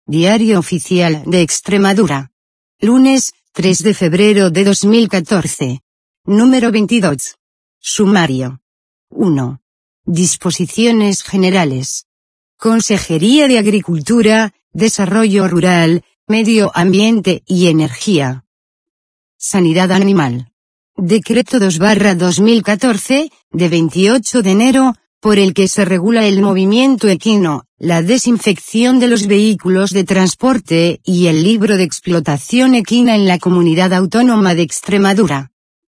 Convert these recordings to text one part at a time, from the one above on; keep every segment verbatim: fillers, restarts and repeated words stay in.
Diario Oficial de Extremadura. Lunes, tres de febrero de dos mil catorce. Número veintidós. Sumario. uno. Disposiciones generales. Consejería de Agricultura, Desarrollo Rural, Medio Ambiente y Energía. Sanidad Animal. Decreto dos barra dos mil catorce, de veintiocho de enero, por el que se regula el movimiento equino, la desinfección de los vehículos de transporte y el libro de explotación equina en la Comunidad Autónoma de Extremadura.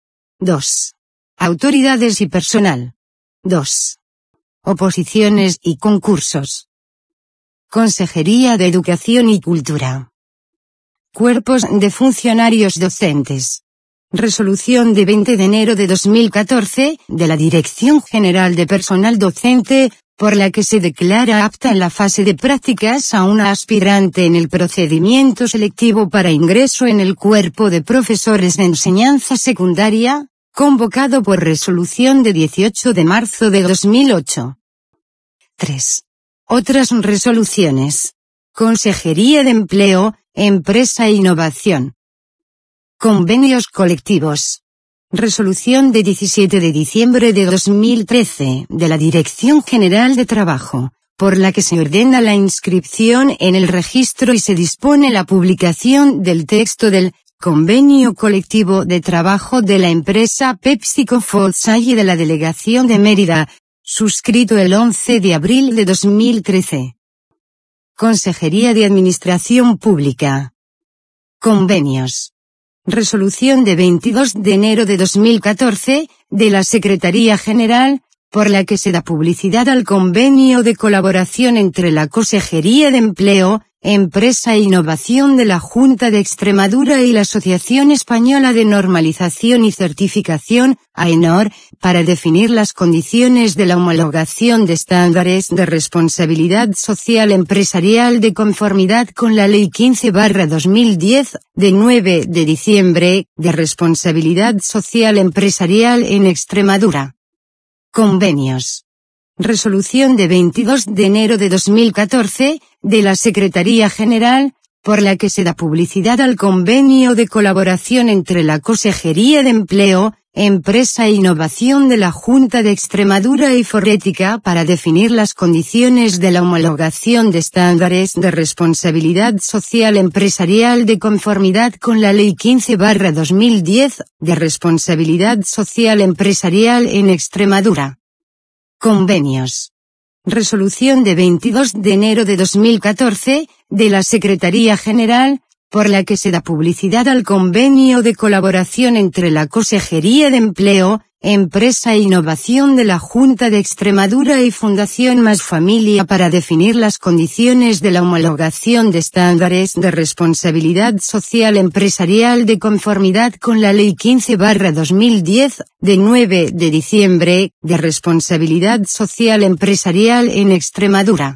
dos. Autoridades y personal. dos. Oposiciones y concursos. Consejería de Educación y Cultura. Cuerpos de funcionarios docentes. Resolución de veinte de enero de dos mil catorce, de la Dirección General de Personal Docente, por la que se declara apta en la fase de prácticas a una aspirante en el procedimiento selectivo para ingreso en el cuerpo de profesores de enseñanza secundaria, convocado por resolución de dieciocho de marzo de dos mil ocho. tres. Otras resoluciones. Consejería de Empleo, Empresa e Innovación. Convenios colectivos. Resolución de diecisiete de diciembre de dos mil trece, de la Dirección General de Trabajo, por la que se ordena la inscripción en el registro y se dispone la publicación del texto del Convenio Colectivo de Trabajo de la empresa PepsiCo Foodsay y de la Delegación de Mérida, suscrito el once de abril de dos mil trece. Consejería de Administración Pública. Convenios. Resolución de veintidós de enero de dos mil catorce, de la Secretaría General, por la que se da publicidad al convenio de colaboración entre la Consejería de Empleo, Empresa e Innovación de la Junta de Extremadura y la Asociación Española de Normalización y Certificación, AENOR, para definir las condiciones de la homologación de estándares de responsabilidad social empresarial de conformidad con la Ley quince barra dos mil diez, de nueve de diciembre, de responsabilidad social empresarial en Extremadura. Convenios. Resolución de veintidós de enero de dos mil catorce, de la Secretaría General, por la que se da publicidad al convenio de colaboración entre la Consejería de Empleo, Empresa e Innovación de la Junta de Extremadura y Forrética para definir las condiciones de la homologación de estándares de responsabilidad social empresarial de conformidad con la Ley quince barra dos mil diez, de responsabilidad social empresarial en Extremadura. Convenios. Resolución de veintidós de enero de dos mil catorce, de la Secretaría General, por la que se da publicidad al convenio de colaboración entre la Consejería de Empleo, Empresa e Innovación de la Junta de Extremadura y Fundación Más Familia para definir las condiciones de la homologación de estándares de responsabilidad social empresarial de conformidad con la Ley quince barra dos mil diez, de nueve de diciembre, de responsabilidad social empresarial en Extremadura.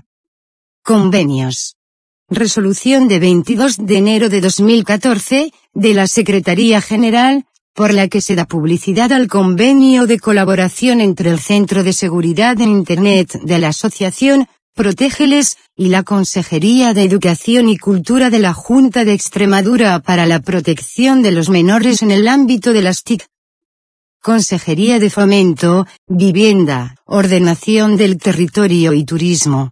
Convenios. Resolución de veintidós de enero de dos mil catorce, de la Secretaría General, por la que se da publicidad al convenio de colaboración entre el Centro de Seguridad en Internet de la Asociación Protégeles y la Consejería de Educación y Cultura de la Junta de Extremadura para la protección de los menores en el ámbito de las T I C. Consejería de Fomento, Vivienda, Ordenación del Territorio y Turismo.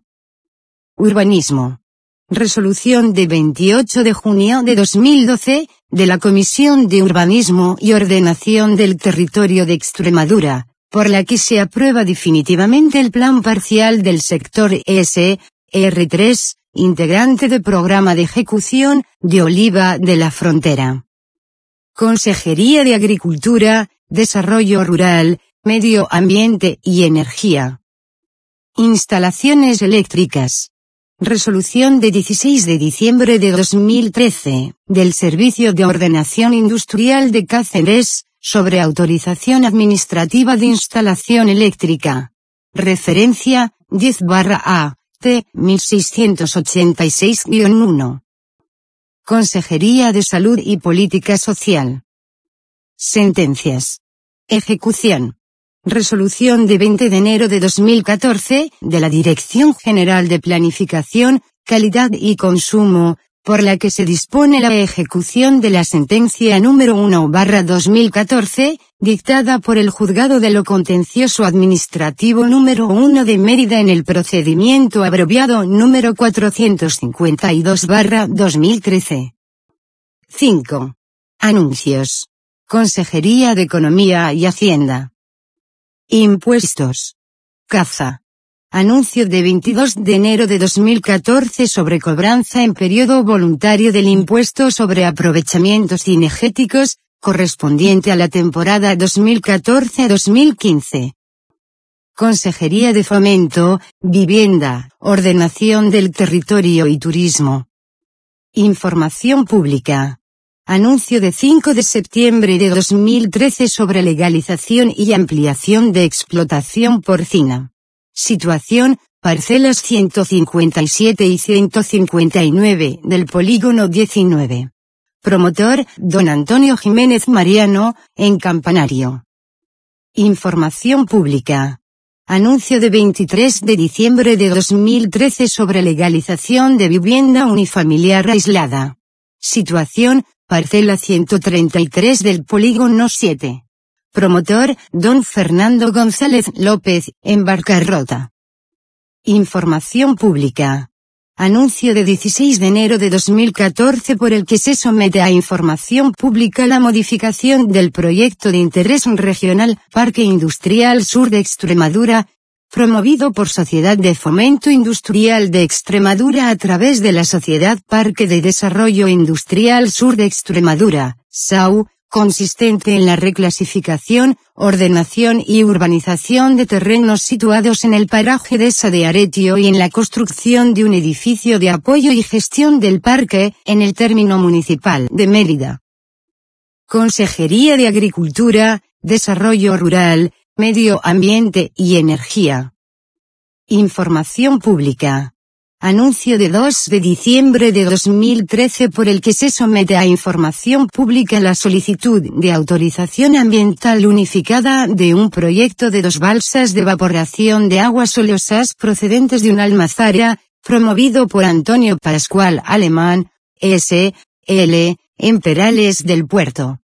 Urbanismo. Resolución de veintiocho de junio de dos mil doce, de la Comisión de Urbanismo y Ordenación del Territorio de Extremadura, por la que se aprueba definitivamente el Plan Parcial del Sector E S R tres, integrante del Programa de Ejecución de Oliva de la Frontera. Consejería de Agricultura, Desarrollo Rural, Medio Ambiente y Energía. Instalaciones eléctricas. Resolución de dieciséis de diciembre de dos mil trece, del Servicio de Ordenación Industrial de Cáceres, sobre autorización administrativa de instalación eléctrica. Referencia, diez barra A, T, mil seiscientos ochenta y seis guion uno. Consejería de Salud y Política Social. Sentencias. Ejecución. Resolución de veinte de enero de dos mil catorce, de la Dirección General de Planificación, calidad y consumo, por la que se dispone la ejecución de la sentencia número uno barra dos mil catorce, dictada por el Juzgado de lo Contencioso Administrativo número uno de Mérida en el procedimiento abreviado número cuatrocientos cincuenta y dos barra dos mil trece. cinco. Anuncios. Consejería de Economía y Hacienda. Impuestos. Caza. Anuncio de veintidós de enero de dos mil catorce sobre cobranza en periodo voluntario del impuesto sobre aprovechamientos cinegéticos, correspondiente a la temporada dos mil catorce a dos mil quince. Consejería de Fomento, Vivienda, Ordenación del Territorio y Turismo. Información pública. Anuncio de cinco de septiembre de dos mil trece sobre legalización y ampliación de explotación porcina. Situación, parcelas ciento cincuenta y siete y ciento cincuenta y nueve del polígono diecinueve. Promotor, don Antonio Jiménez Mariano, en Campanario. Información pública. Anuncio de veintitrés de diciembre de dos mil trece sobre legalización de vivienda unifamiliar aislada. Situación, parcela ciento treinta y tres del polígono siete. Promotor, don Fernando González López, en Barcarrota. Información pública. Anuncio de dieciséis de enero de dos mil catorce por el que se somete a información pública la modificación del proyecto de interés regional Parque Industrial Sur de Extremadura, promovido por Sociedad de Fomento Industrial de Extremadura a través de la Sociedad Parque de Desarrollo Industrial Sur de Extremadura, S A U, consistente en la reclasificación, ordenación y urbanización de terrenos situados en el paraje Dehesa de Aretio y en la construcción de un edificio de apoyo y gestión del parque, en el término municipal de Mérida. Consejería de Agricultura, Desarrollo Rural, Medio Ambiente y Energía. Información pública. Anuncio de dos de diciembre de dos mil trece por el que se somete a información pública la solicitud de autorización ambiental unificada de un proyecto de dos balsas de evaporación de aguas oleosas procedentes de una almazara, promovido por Antonio Pascual Alemán, S L, en Perales del Puerto.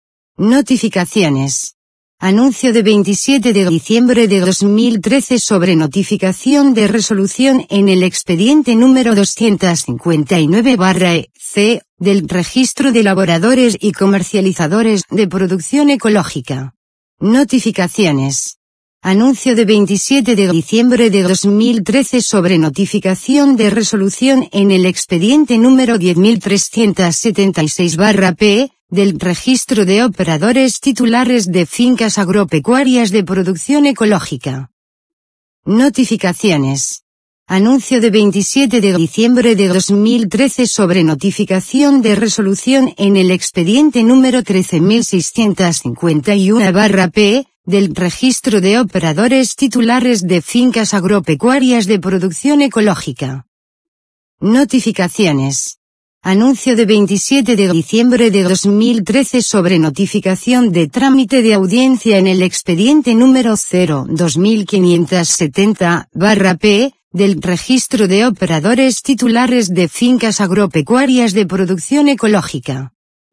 Notificaciones. Anuncio de veintisiete de diciembre de dos mil trece sobre notificación de resolución en el expediente número doscientos cincuenta y nueve barra E C, del Registro de Elaboradores y Comercializadores de Producción Ecológica. Notificaciones. Anuncio de veintisiete de diciembre de dos mil trece sobre notificación de resolución en el expediente número diez mil trescientos setenta y seis barra P, del Registro de Operadores Titulares de Fincas Agropecuarias de Producción Ecológica. Notificaciones. Anuncio de veintisiete de diciembre de dos mil trece sobre notificación de resolución en el expediente número trece mil seiscientos cincuenta y uno barra P, del Registro de Operadores Titulares de Fincas Agropecuarias de Producción Ecológica. Notificaciones. Anuncio de veintisiete de diciembre de dos mil trece sobre notificación de trámite de audiencia en el expediente número cero dos mil quinientos setenta barra P, del Registro de Operadores Titulares de Fincas Agropecuarias de Producción Ecológica.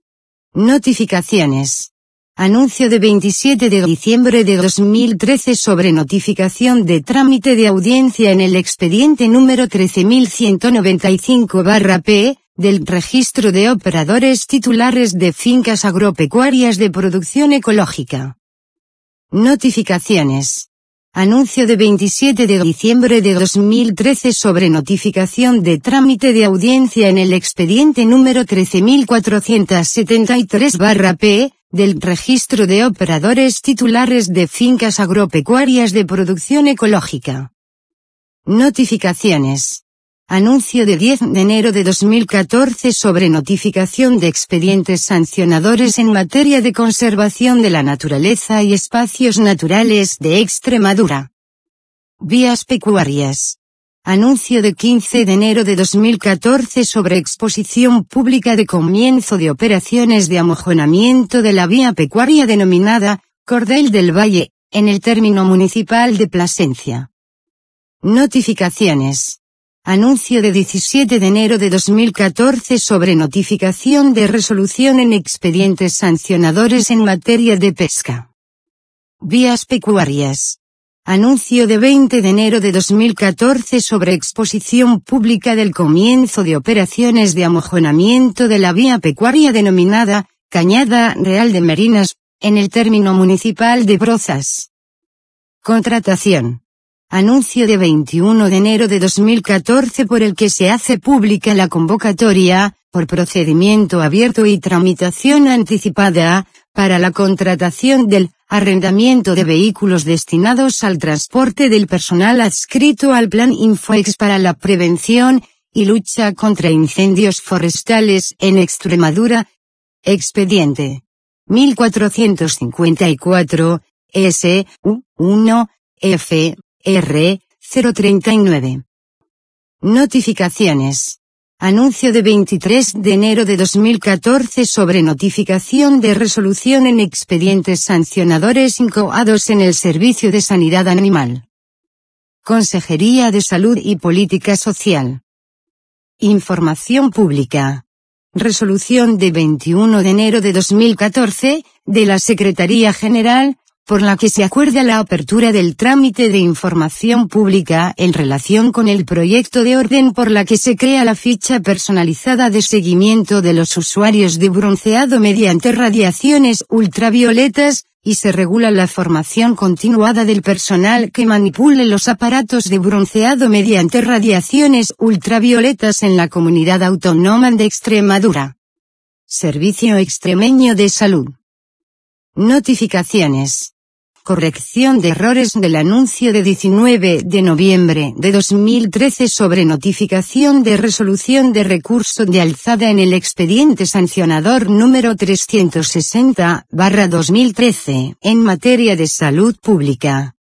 Notificaciones. Anuncio de veintisiete de diciembre de dos mil trece sobre notificación de trámite de audiencia en el expediente número trece mil ciento noventa y cinco barra P, del Registro de Operadores Titulares de Fincas Agropecuarias de Producción Ecológica. Notificaciones. Anuncio de veintisiete de diciembre de dos mil trece sobre notificación de trámite de audiencia en el expediente número trece mil cuatrocientos setenta y tres barra P, del Registro de Operadores Titulares de Fincas Agropecuarias de Producción Ecológica. Notificaciones. Anuncio de diez de enero de dos mil catorce sobre notificación de expedientes sancionadores en materia de conservación de la naturaleza y espacios naturales de Extremadura. Vías pecuarias. Anuncio de quince de enero de dos mil catorce sobre exposición pública de comienzo de operaciones de amojonamiento de la vía pecuaria denominada Cordel del Valle, en el término municipal de Plasencia. Notificaciones. Anuncio de diecisiete de enero de dos mil catorce sobre notificación de resolución en expedientes sancionadores en materia de pesca. Vías pecuarias. Anuncio de veinte de enero de dos mil catorce sobre exposición pública del comienzo de operaciones de amojonamiento de la vía pecuaria denominada Cañada Real de Merinas, en el término municipal de Brozas. Contratación. Anuncio de veintiuno de enero de dos mil catorce por el que se hace pública la convocatoria, por procedimiento abierto y tramitación anticipada, para la contratación del arrendamiento de vehículos destinados al transporte del personal adscrito al Plan Infoex para la prevención y lucha contra incendios forestales en Extremadura. Expediente mil cuatrocientos cincuenta y cuatro, S U uno, F R cero treinta y nueve. Notificaciones. Anuncio de veintitrés de enero de dos mil catorce sobre notificación de resolución en expedientes sancionadores incoados en el Servicio de Sanidad Animal. Consejería de Salud y Política Social. Información pública. Resolución de veintiuno de enero de dos mil catorce, de la Secretaría General, por la que se acuerda la apertura del trámite de información pública en relación con el proyecto de orden por la que se crea la ficha personalizada de seguimiento de los usuarios de bronceado mediante radiaciones ultravioletas, y se regula la formación continuada del personal que manipule los aparatos de bronceado mediante radiaciones ultravioletas en la Comunidad Autónoma de Extremadura. Servicio Extremeño de Salud. Notificaciones. Corrección de errores del anuncio de diecinueve de noviembre de dos mil trece sobre notificación de resolución de recurso de alzada en el expediente sancionador número trescientos sesenta barra dos mil trece en materia de salud pública.